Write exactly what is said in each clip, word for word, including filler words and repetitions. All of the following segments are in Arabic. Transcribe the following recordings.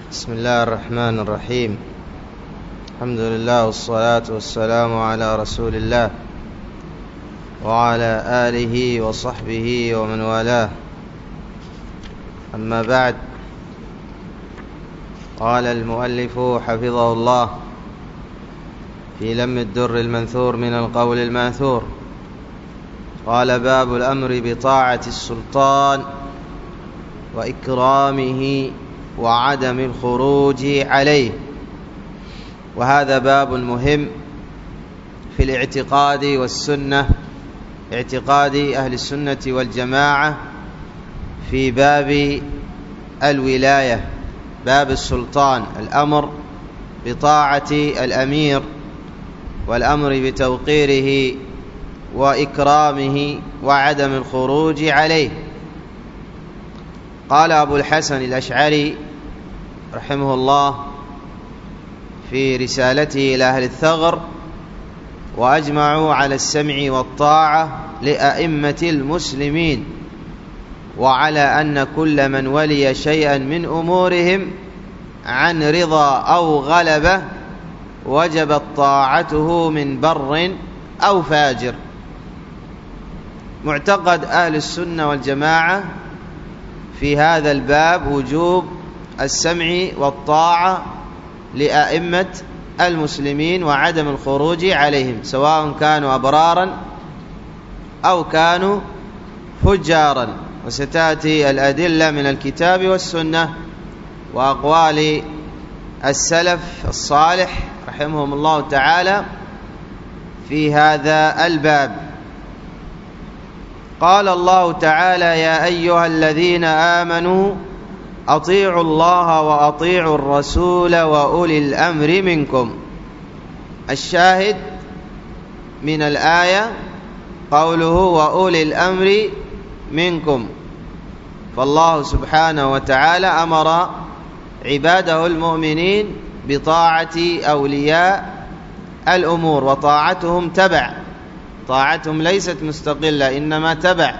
بسم الله الرحمن الرحيم. الحمد لله والصلاة والسلام على رسول الله وعلى آله وصحبه ومن والاه. أما بعد، قال المؤلف حفظه الله في لم الدر المنثور من القول الماثور، قال: باب الأمر بطاعة السلطان وإكرامه وعدم الخروج عليه. وهذا باب مهم في الاعتقاد والسنة، اعتقاد أهل السنة والجماعة في باب الولاية، باب السلطان، الأمر بطاعة الأمير والأمر بتوقيره وإكرامه وعدم الخروج عليه. قال أبو الحسن الأشعري رحمه الله في رسالته إلى أهل الثغر: وأجمعوا على السمع والطاعة لأئمة المسلمين، وعلى أن كل من ولي شيئا من أمورهم عن رضا أو غلبة وجبت طاعته من بر أو فاجر. معتقد أهل السنة والجماعة في هذا الباب وجوب السمع والطاعة لأئمة المسلمين وعدم الخروج عليهم، سواء كانوا أبرارا أو كانوا فجارا. وستأتي الأدلة من الكتاب والسنة وأقوال السلف الصالح رحمهم الله تعالى في هذا الباب. قال الله تعالى: يا أيها الذين آمنوا أطيعوا الله وأطيعوا الرسول وأولي الأمر منكم. الشاهد من الآية قوله وأولي الأمر منكم، فالله سبحانه وتعالى أمر عباده المؤمنين بطاعة أولياء الأمور، وطاعتهم تبع، طاعتهم ليست مستقلة إنما تبع،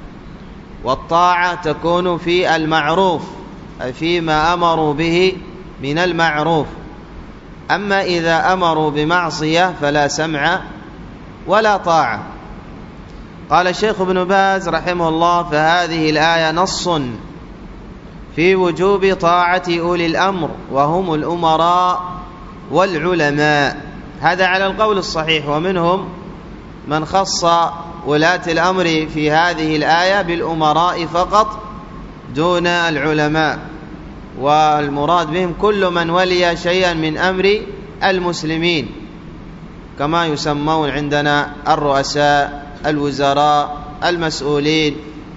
والطاعة تكون في المعروف، أي فيما أمروا به من المعروف. أما إذا أمروا بمعصية فلا سمع ولا طاعة. قال الشيخ ابن باز رحمه الله: فهذه الآية نص في وجوب طاعة أولي الأمر وهم الأمراء والعلماء. هذا على القول الصحيح، ومنهم من خص ولاة الأمر في هذه الآية بالأمراء فقط دون العلماء، والمراد بهم كل من ولي شيئا من أمر المسلمين، كما يسمون عندنا الرؤساء، الوزراء، المسؤولين،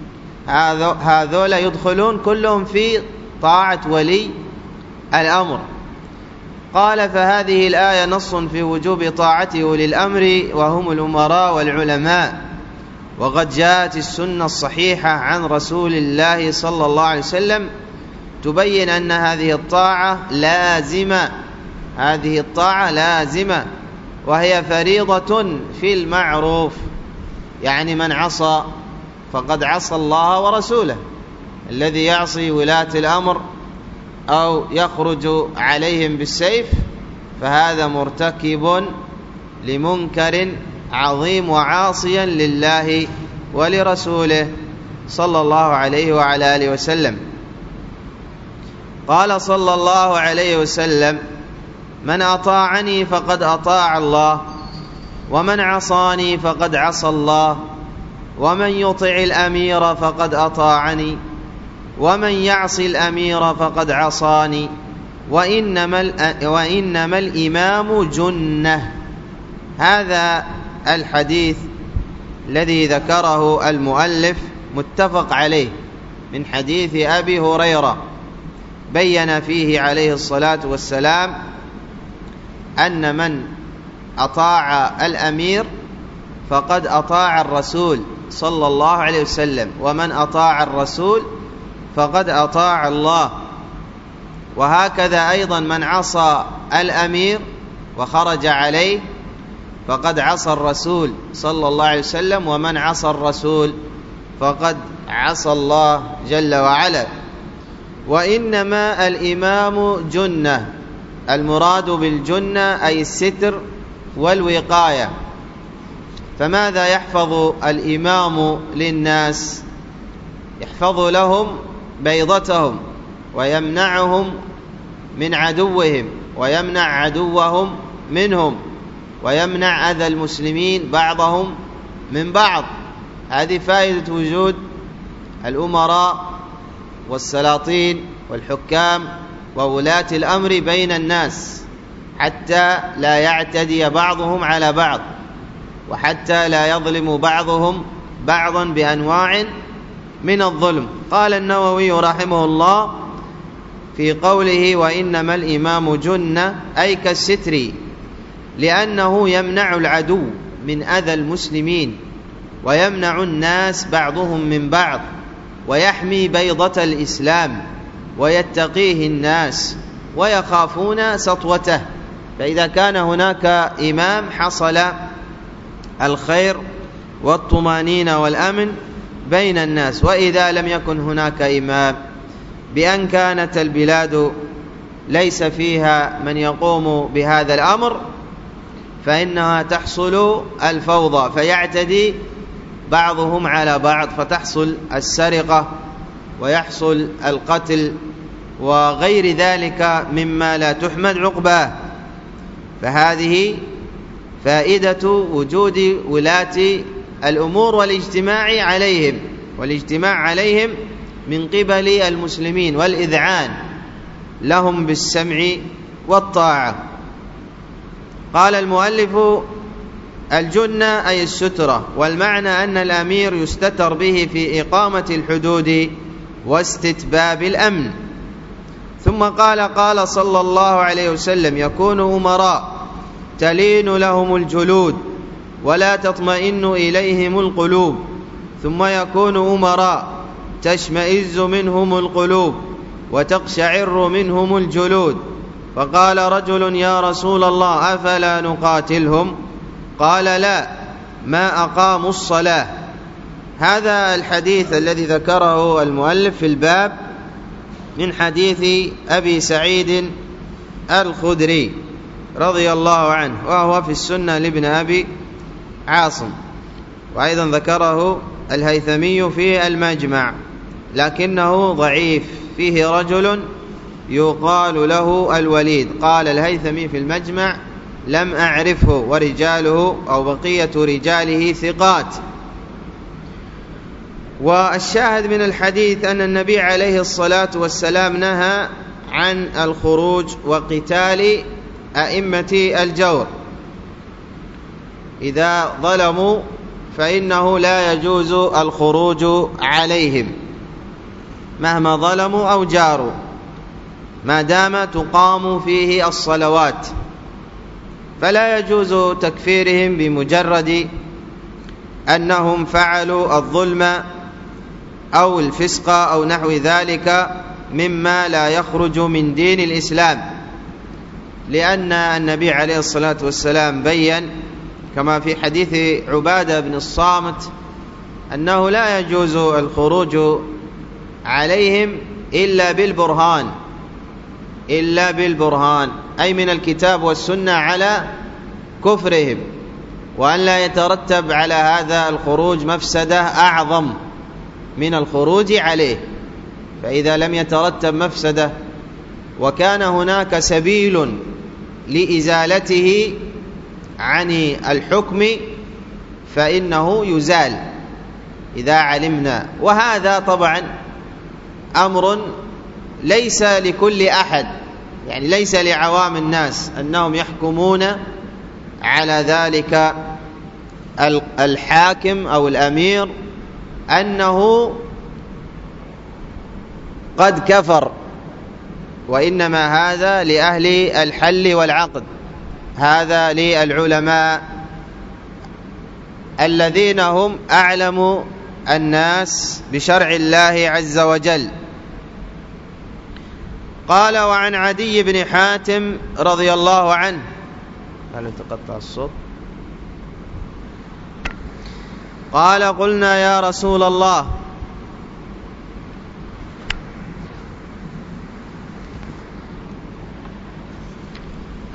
هذول يدخلون كلهم في طاعة ولي الأمر. قال: فهذه الآية نص في وجوب طاعة أولي الأمر وهم الأمراء والعلماء، وقد جاءت السنة الصحيحة عن رسول الله صلى الله عليه وسلم تبين أن هذه الطاعة لازمة، هذه الطاعة لازمة، وهي فريضة في المعروف، يعني من عصى فقد عصى الله ورسوله. الذي يعصي ولاة الأمر أو يخرج عليهم بالسيف فهذا مرتكب لمنكر عظيم وعاصيا لله ولرسوله صلى الله عليه وعلى آله وسلم. قال صلى الله عليه وسلم: من أطاعني فقد أطاع الله، ومن عصاني فقد عصى الله، ومن يطع الأمير فقد أطاعني، ومن يعص الأمير فقد عصاني، وإنما, وإنما الإمام جنة. هذا الحديث الذي ذكره المؤلف متفق عليه من حديث أبي هريرة، بين فيه عليه الصلاة والسلام أن من أطاع الأمير فقد أطاع الرسول صلى الله عليه وسلم، ومن أطاع الرسول فقد أطاع الله. وهكذا أيضا من عصى الأمير وخرج عليه فقد عصى الرسول صلى الله عليه وسلم، ومن عصى الرسول فقد عصى الله جل وعلا. وإنما الإمام جنة. المراد بالجنة أي الستر والوقاية. فماذا يحفظ الإمام للناس؟ يحفظ لهم بيضتهم ويمنعهم من عدوهم ويمنع عدوهم منهم ويمنع أذى المسلمين بعضهم من بعض. هذه فائدة وجود الأمراء والسلاطين والحكام وولاة الأمر بين الناس، حتى لا يعتدي بعضهم على بعض، وحتى لا يظلم بعضهم بعضا بأنواع من الظلم. قال النووي رحمه الله في قوله وإنما الإمام جنة أي كالستر، لأنه يمنع العدو من أذى المسلمين ويمنع الناس بعضهم من بعض ويحمي بيضة الإسلام ويتقيه الناس ويخافون سطوته. فإذا كان هناك إمام حصل الخير والطمانينة والأمن بين الناس. وإذا لم يكن هناك إمام، بأن كانت البلاد ليس فيها من يقوم بهذا الأمر، فإنها تحصل الفوضى فيعتدي بعضهم على بعض، فتحصل السرقة ويحصل القتل وغير ذلك مما لا تحمد عقباه. فهذه فائدة وجود ولاة الأمور والاجتماع عليهم والاجتماع عليهم من قبل المسلمين والإذعان لهم بالسمع والطاعة. قال المؤلف الجنة أي السترة، والمعنى أن الأمير يستتر به في إقامة الحدود واستتباب الأمن. ثم قال قال صلى الله عليه وسلم يكون أمراء تلين لهم الجلود ولا تطمئن إليهم القلوب، ثم يكون أمراء تشمئز منهم القلوب وتقشعر منهم الجلود. فقال رجل يا رسول الله أفلا نقاتلهم؟ قال لا، ما أقاموا الصلاة. هذا الحديث الذي ذكره المؤلف في الباب من حديث أبي سعيد الخدري رضي الله عنه، وهو في السنة لابن أبي عاصم، وأيضا ذكره الهيثمي في المجمع، لكنه ضعيف، فيه رجل يقال له الوليد. قال الهيثمي في المجمع لم أعرفه، ورجاله أو بقية رجاله ثقات. والشاهد من الحديث أن النبي عليه الصلاة والسلام نهى عن الخروج وقتال أئمة الجور. إذا ظلموا فإنه لا يجوز الخروج عليهم مهما ظلموا أو جاروا، ما دام تقام فيه الصلوات، فلا يجوز تكفيرهم بمجرد أنهم فعلوا الظلم أو الفسق أو نحو ذلك مما لا يخرج من دين الإسلام، لأن النبي عليه الصلاة والسلام بيّن كما في حديث عبادة بن الصامت أنه لا يجوز الخروج عليهم إلا بالبرهان إلا بالبرهان أي من الكتاب والسنة على كفرهم، وأن لا يترتب على هذا الخروج مفسدة أعظم من الخروج عليه. فإذا لم يترتب مفسدة وكان هناك سبيل لإزالته عن الحكم فإنه يزال إذا علمنا. وهذا طبعا أمر ليس لكل أحد، يعني ليس لعوام الناس أنهم يحكمون على ذلك الحاكم أو الأمير أنه قد كفر، وإنما هذا لأهل الحل والعقد، هذا للعلماء الذين هم أعلم الناس بشرع الله عز وجل. قال وعن عدي بن حاتم رضي الله عنه، هل تقطع الصوت؟ قال قلنا يا رسول الله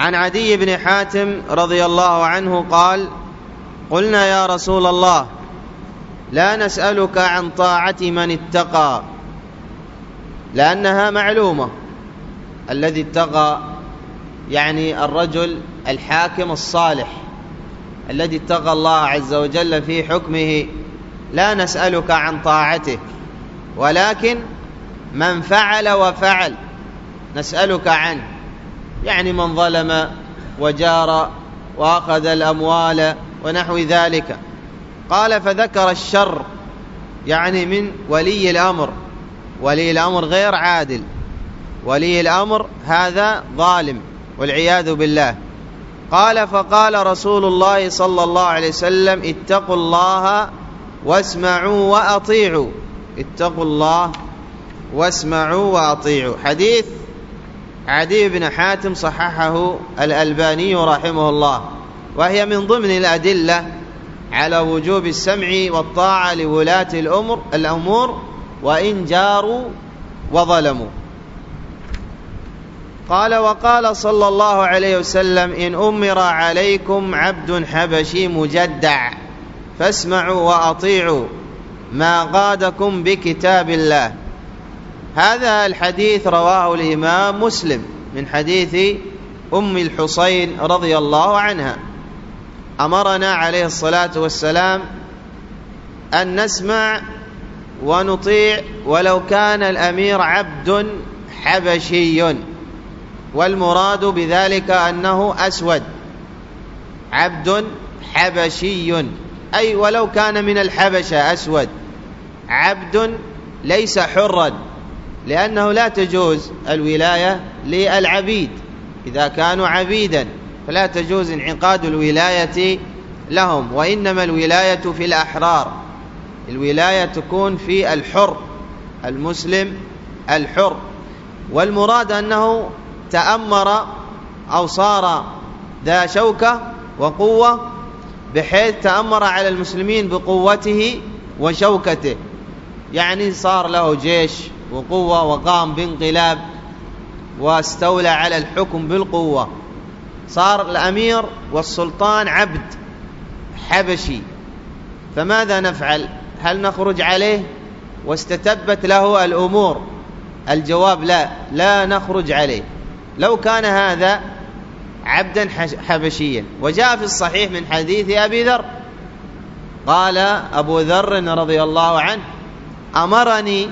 عن عدي بن حاتم رضي الله عنه قال: قلنا يا رسول الله لا نسألك عن طاعة من اتقى، لأنها معلومة، الذي اتقى يعني الرجل الحاكم الصالح الذي اتقى الله عز وجل في حكمه، لا نسألك عن طاعته، ولكن من فعل وفعل نسألك عنه، يعني من ظلم وجار وأخذ الأموال ونحو ذلك. قال: فذكر الشر، يعني من ولي الأمر. ولي الأمر غير عادل، ولي الأمر هذا ظالم والعياذ بالله. قال: فقال رسول الله صلى الله عليه وسلم: اتقوا الله واسمعوا وأطيعوا. اتقوا الله واسمعوا وأطيعوا. حديث عدي بن حاتم صححه الألباني رحمه الله، وهي من ضمن الأدلة على وجوب السمع والطاعة لولاة الأمور الأمور وإن جاروا وظلموا. قال: وقال صلى الله عليه وسلم: إن أمر عليكم عبد حبشي مجدع فاسمعوا وأطيعوا ما قادكم بكتاب الله. هذا الحديث رواه الإمام مسلم من حديث أم الحصين رضي الله عنها. أمرنا عليه الصلاة والسلام أن نسمع ونطيع ولو كان الأمير عبد حبشي، والمراد بذلك أنه أسود، عبد حبشي، أي ولو كان من الحبشة أسود. عبد ليس حرا، لأنه لا تجوز الولاية للعبيد، إذا كانوا عبيدا فلا تجوز انعقاد الولاية لهم، وإنما الولاية في الأحرار، الولاية تكون في الحر المسلم الحر. والمراد أنه تأمر أو صار ذا شوكة وقوة، بحيث تأمر على المسلمين بقوته وشوكته، يعني صار له جيش وقوة وقام بانقلاب واستولى على الحكم بالقوة، صار الأمير والسلطان عبد حبشي. فماذا نفعل؟ هل نخرج عليه واستتبت له الأمور؟ الجواب لا، لا نخرج عليه لو كان هذا عبدا حبشيا. وجاء في الصحيح من حديث أبي ذر قال أبو ذر رضي الله عنه: أمرني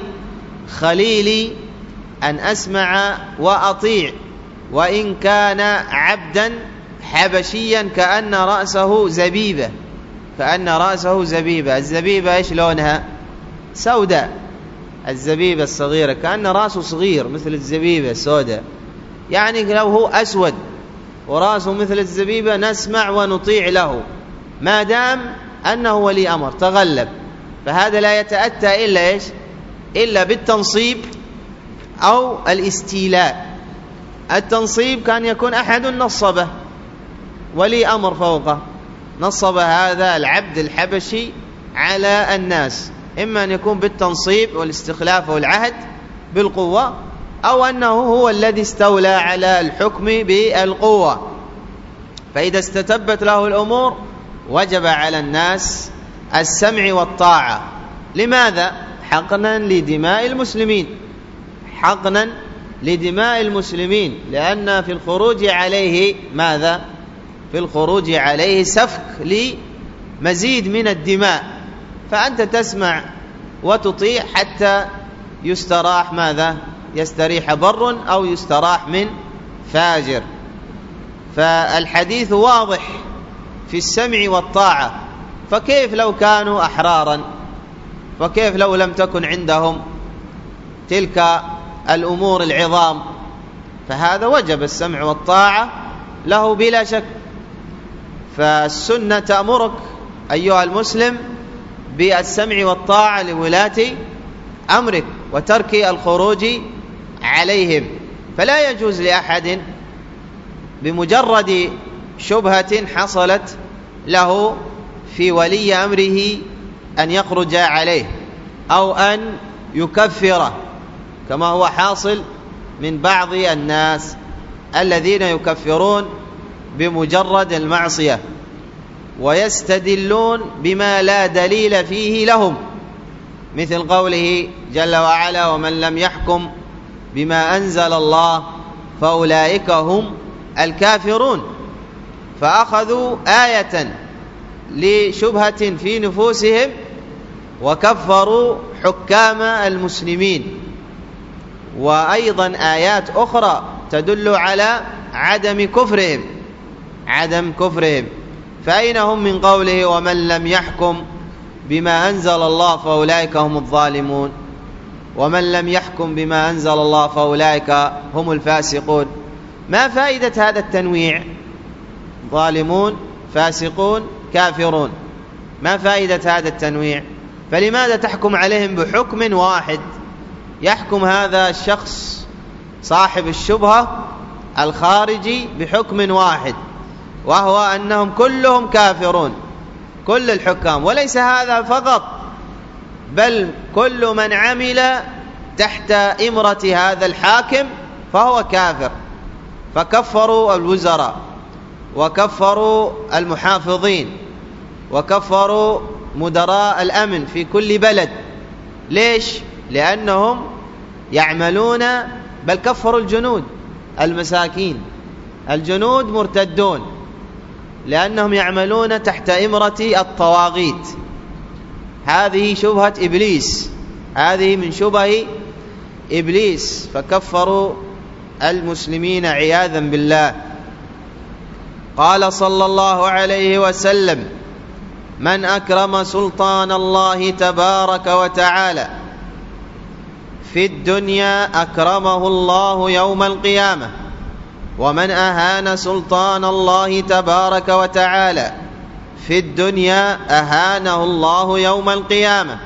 خليلي أن أسمع وأطيع وإن كان عبدا حبشيا كأن رأسه زبيبة، كأن رأسه زبيبة. الزبيبة إيش لونها؟ سوداء، الزبيبة الصغيرة كأن رأسه صغير مثل الزبيبة سوداء، يعني لو هو أسود ورأسه مثل الزبيبة نسمع ونطيع له ما دام أنه ولي أمر تغلب. فهذا لا يتأتى إلا إيش؟ إلا بالتنصيب أو الاستيلاء. التنصيب كان يكون أحد نصبه ولي أمر فوقه، نصب هذا العبد الحبشي على الناس، إما أن يكون بالتنصيب والاستخلاف والعهد بالقوة، أو أنه هو الذي استولى على الحكم بالقوة. فإذا استتبت له الأمور وجب على الناس السمع والطاعة. لماذا؟ حقنا لدماء المسلمين، حقنا لدماء المسلمين، لأن في الخروج عليه ماذا؟ في الخروج عليه سفك لمزيد من الدماء، فأنت تسمع وتطيع حتى يستراح ماذا؟ يستريح بر أو يستراح من فاجر. فالحديث واضح في السمع والطاعة. فكيف لو كانوا أحرارا؟ وكيف لو لم تكن عندهم تلك الأمور العظام؟ فهذا وجب السمع والطاعة له بلا شك. فالسنة تأمرك أيها المسلم بالسمع والطاعة لولاة أمرك وترك الخروج عليهم. فلا يجوز لأحد بمجرد شبهة حصلت له في ولي أمره أن يخرج عليه أو أن يكفره، كما هو حاصل من بعض الناس الذين يكفرون بمجرد المعصية، ويستدلون بما لا دليل فيه لهم، مثل قوله جل وعلا: ومن لم يحكم بما أنزل الله فأولئك هم الكافرون. فأخذوا آية لشبهة في نفوسهم وكفروا حكام المسلمين، وأيضا آيات أخرى تدل على عدم كفرهم عدم كفرهم فأين هم من قوله: ومن لم يحكم بما أنزل الله فأولئك هم الظالمون، ومن لم يحكم بما أنزل الله فأولئك هم الفاسقون؟ ما فائدة هذا التنويع؟ ظالمون، فاسقون، كافرون، ما فائدة هذا التنويع؟ فلماذا تحكم عليهم بحكم واحد؟ يحكم هذا الشخص صاحب الشبهة الخارجي بحكم واحد، وهو أنهم كلهم كافرون، كل الحكام. وليس هذا فقط، بل كل من عمل تحت إمرة هذا الحاكم فهو كافر. فكفروا الوزراء، وكفروا المحافظين، وكفروا مدراء الأمن في كل بلد. ليش؟ لأنهم يعملون، بل كفروا الجنود المساكين، الجنود مرتدون لأنهم يعملون تحت إمرة الطواغيت. هذه شبهة إبليس، هذه من شبه إبليس، فكفروا المسلمين عياذا بالله. قال صلى الله عليه وسلم: من أكرم سلطان الله تبارك وتعالى في الدنيا أكرمه الله يوم القيامة، ومن أهان سلطان الله تبارك وتعالى في الدنيا أهانه الله يوم القيامة.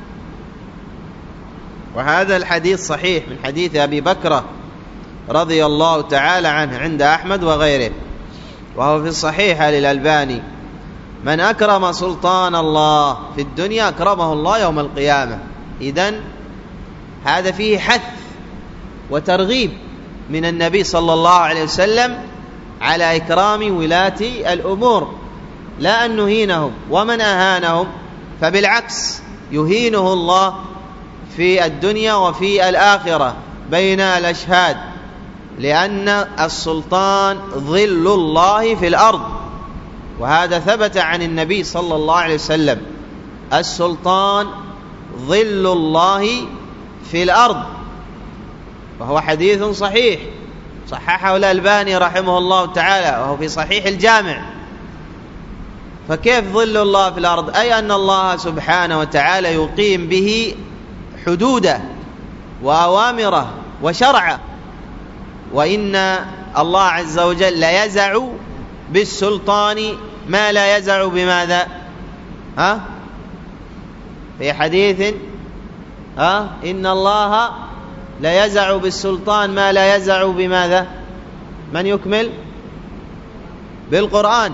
وهذا الحديث صحيح من حديث أبي بكر رضي الله تعالى عنه عند أحمد وغيره، وهو في الصحيح للألباني: من أكرم سلطان الله في الدنيا أكرمه الله يوم القيامة. إذن هذا فيه حث وترغيب من النبي صلى الله عليه وسلم على إكرام ولاة الأمور، لا أن نهينهم. ومن أهانهم فبالعكس يهينه الله في الدنيا وفي الآخرة بين الأشهاد، لأن السلطان ظل الله في الأرض، وهذا ثبت عن النبي صلى الله عليه وسلم: السلطان ظل الله في الأرض. وهو حديث صحيح صححه الألباني رحمه الله تعالى، وهو في صحيح الجامع. فكيف ظل الله في الأرض؟ أي أن الله سبحانه وتعالى يقيم به حدوده وأوامره وشرعه. وإن الله عز وجل لا يزع بالسلطان ما لا يزع بماذا؟ ها؟ في حديث ها؟ إن الله لا يزع بالسلطان ما لا يزع بماذا؟ من يكمل؟ بالقرآن.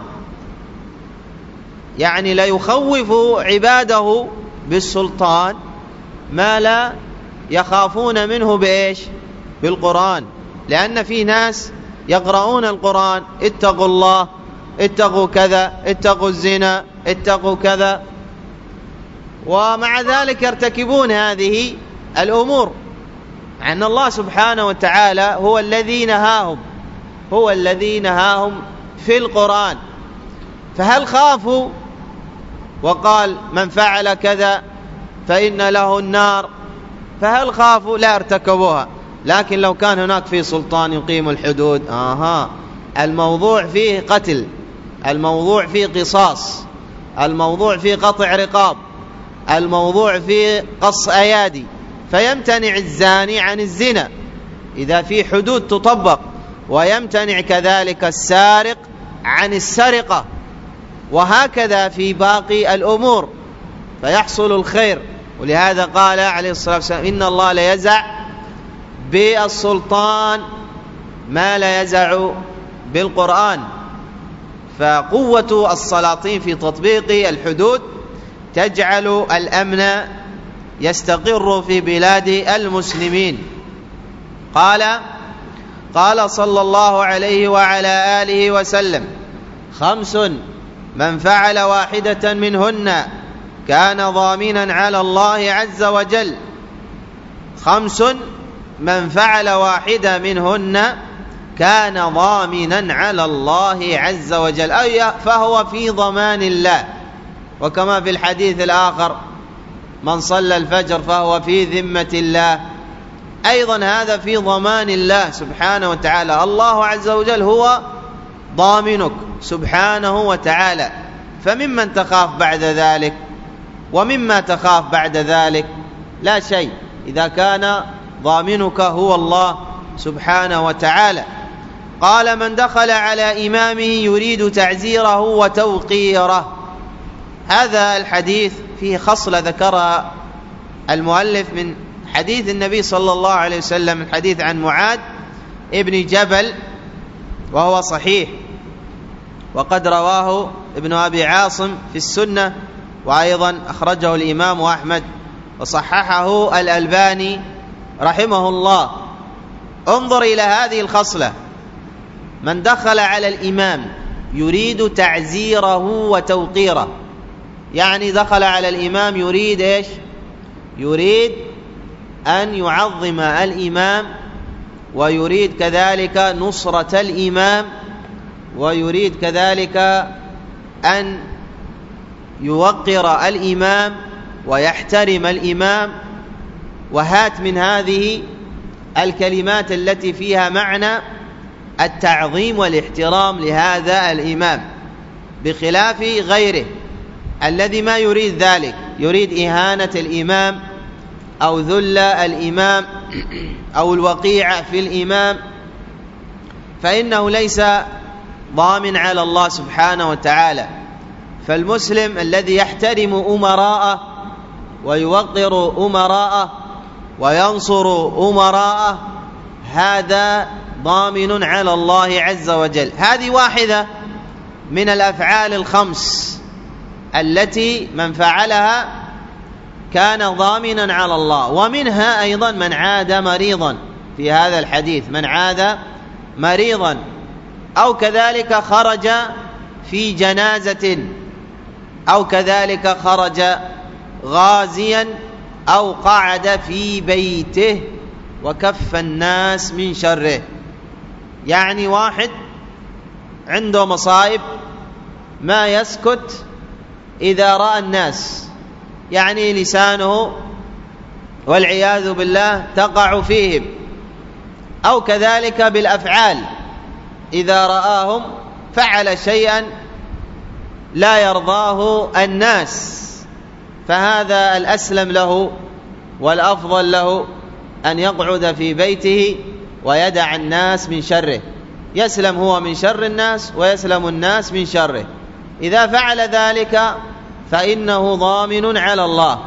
يعني لا يخوف عباده بالسلطان ما لا يخافون منه بإيش؟ بالقرآن. لأن في ناس يقرؤون القرآن: اتقوا الله، اتقوا كذا، اتقوا الزنا، اتقوا كذا، ومع ذلك يرتكبون هذه الأمور، مع أن الله سبحانه وتعالى هو الذي نهاهم هو الذي نهاهم في القرآن. فهل خافوا وقال من فعل كذا فإن له النار؟ فهل خافوا؟ لا، ارتكبوها. لكن لو كان هناك في سلطان يقيم الحدود، آها الموضوع فيه قتل، الموضوع فيه قصاص، الموضوع فيه قطع رقاب، الموضوع فيه قص أيادي، فيمتنع الزاني عن الزنا إذا في حدود تطبق، ويمتنع كذلك السارق عن السرقة، وهكذا في باقي الأمور، فيحصل الخير. ولهذا قال عليه الصلاة والسلام: إن الله لا يزع بالسلطان ما لا يزع بالقرآن. فقوة السلاطين في تطبيق الحدود تجعل الأمن يستقر في بلاد المسلمين. قال قال صلى الله عليه وعلى آله وسلم: خمس من فعل واحدة منهن كان ضامنا على الله عز وجل. خمس من فعل واحدة منهن كان ضامنا على الله عز وجل، أي فهو في ضمان الله. وكما في الحديث الآخر: من صلى الفجر فهو في ذمة الله. أيضا هذا في ضمان الله سبحانه وتعالى. الله عز وجل هو ضامنك سبحانه وتعالى، فممن تخاف بعد ذلك؟ ومما تخاف بعد ذلك؟ لا شيء، إذا كان ضامنك هو الله سبحانه وتعالى. قال: من دخل على إمامه يريد تعزيره وتوقيره. هذا الحديث فيه خصلة ذكرها المؤلف من حديث النبي صلى الله عليه وسلم، الحديث عن معاذ ابن جبل، وهو صحيح، وقد رواه ابن أبي عاصم في السنة، وأيضا أخرجه الإمام أحمد وصححه الألباني رحمه الله. انظر إلى هذه الخصلة: من دخل على الإمام يريد تعزيره وتوقيره، يعني دخل على الإمام يريد إيش؟ يريد أن يعظم الإمام، ويريد كذلك نصرة الإمام، ويريد كذلك أن يوقر الإمام ويحترم الإمام، وهات من هذه الكلمات التي فيها معنى التعظيم والاحترام لهذا الإمام، بخلاف غيره الذي ما يريد ذلك، يريد إهانة الإمام أو ذل الإمام أو الوقيعة في الإمام، فإنه ليس ضامن على الله سبحانه وتعالى. فالمسلم الذي يحترم أمراءه ويوقر أمراءه وينصر أمراءه هذا ضامن على الله عز وجل. هذه واحدة من الأفعال الخمس التي من فعلها كان ضامنا على الله. ومنها أيضا من عاد مريضا، في هذا الحديث من عاد مريضا، أو كذلك خرج في جنازة، أو كذلك خرج غازيا، أو قعد في بيته وكف الناس من شره. يعني واحد عنده مصائب ما يسكت إذا رأى الناس، يعني لسانه والعياذ بالله تقع فيهم، أو كذلك بالأفعال إذا رآهم فعل شيئا لا يرضاه الناس، فهذا الأسلم له والأفضل له أن يقعد في بيته ويدع الناس من شره، يسلم هو من شر الناس ويسلم الناس من شره. إذا فعل ذلك فإنه ضامن على الله.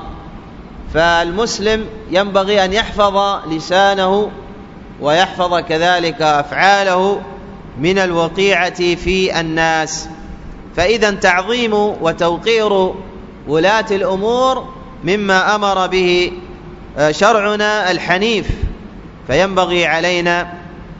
فالمسلم ينبغي أن يحفظ لسانه ويحفظ كذلك أفعاله من الوقيعة في الناس. فإذا تعظيم وتوقير ولاة الأمور مما أمر به شرعنا الحنيف، فينبغي علينا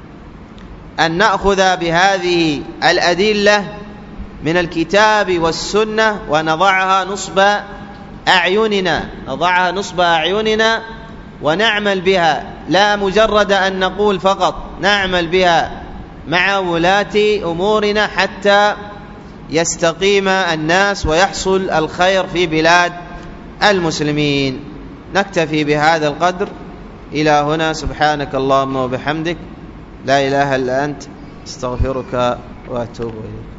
أن نأخذ بهذه الأدلة من الكتاب والسنة ونضعها نصب أعيننا نضعها نصب أعيننا ونعمل بها، لا مجرد أن نقول فقط، نعمل بها مع ولاة أمورنا حتى يستقيم الناس ويحصل الخير في بلاد المسلمين. نكتفي بهذا القدر إلى هنا. سبحانك اللهم وبحمدك، لا إله إلا أنت، استغفرك وأتوب إليك.